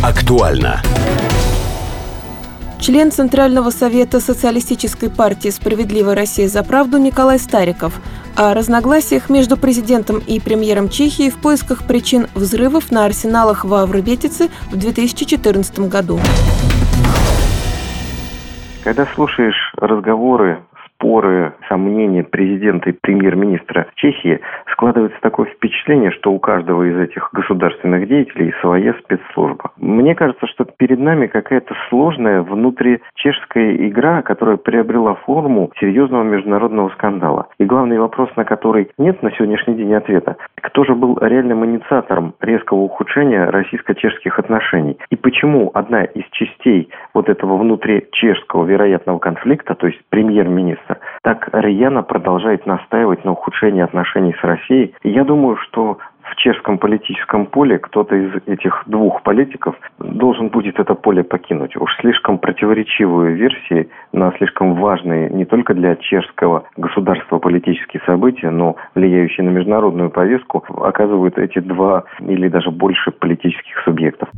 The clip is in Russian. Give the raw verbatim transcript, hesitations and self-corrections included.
Актуально. Член Центрального совета Социалистической партии «Справедливая Россия за правду» Николай Стариков о разногласиях между президентом и премьером Чехии в поисках причин взрывов на арсеналах в Авробетице в две тысячи четырнадцатом году. Когда слушаешь разговоры, споры, сомнения президента и премьер-министра Чехии, складывается такое впечатление, что у каждого из этих государственных деятелей своя спецслужба. Мне кажется, что перед нами какая-то сложная внутричешская игра, которая приобрела форму серьезного международного скандала. И главный вопрос, на который нет на сегодняшний день ответа: кто же был реальным инициатором резкого ухудшения российско-чешских отношений? И почему одна из частей вот этого внутричешского вероятного конфликта, то есть премьер-министр, так рьяно продолжает настаивать на ухудшении отношений с Россией? И я думаю, что в чешском политическом поле кто-то из этих двух политиков должен будет это поле покинуть. Уж слишком противоречивые версии на слишком важные не только для чешского государства политические события, но влияющие на международную повестку, оказывают эти два или даже больше политических субъектов.